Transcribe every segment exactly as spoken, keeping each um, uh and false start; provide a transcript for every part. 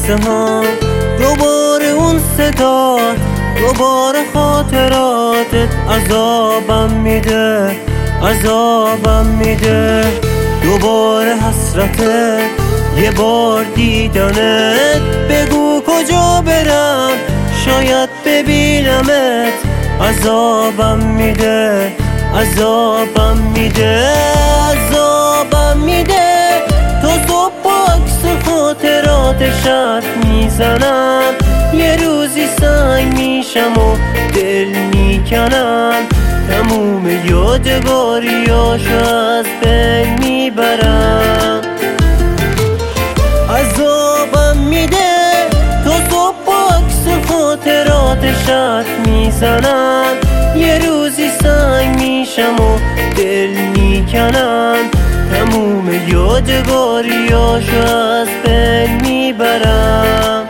قصه ها، دوباره اون صدا، دوباره خاطراتت عذابم میده، عذابم میده. دوباره حسرته یه بار دیدنت، بگو کجا برم شاید ببینمت. عذابم میده، عذابم میده، عذابم میده. تا صبح باکس خاطرات شرط میزنم، یه روزی سنگ میشم و دل میکنم. تموم یادگاریاشو از بین میبرم. عذابم میده تا صبح باکس خاطرات شرط میزنم، یه روزی سنگ میشم و دل میکنم. تموم یادگاریاشو از بین میبرم.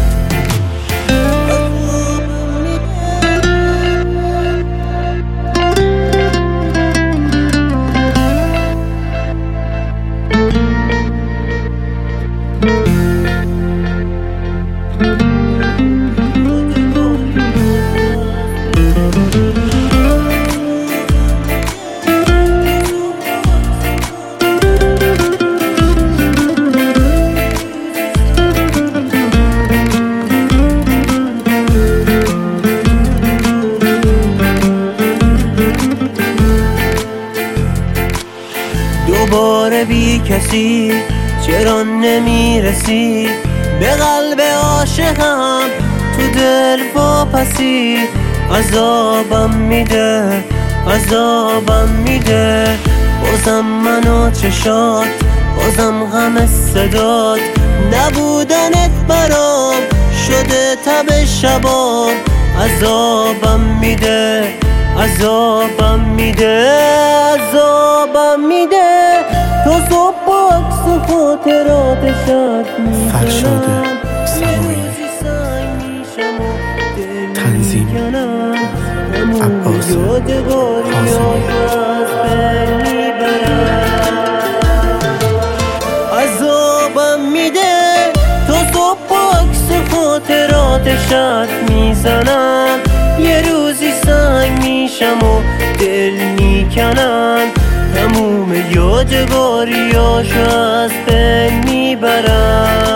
دوباره بی کسی چرا نمیرسی به قلب عاشقم، تو دل واپسی. عذابم میده، عذابم میده. بازم منو چشات، بازم غم صدات، نبودنت برام شده تب شبام. عذابم میده، عذابم میده، عذابم میده. تا صبح باکس خاطرات شد میزنم، فرشاد سماعی، تنظیم عباس حازمی. عذابم میده تا صبح باکس خاطرات شد میزنم، یه روزی سنگ میشم و دل میکنم. تموم یادگاریاشو از بین میبرم.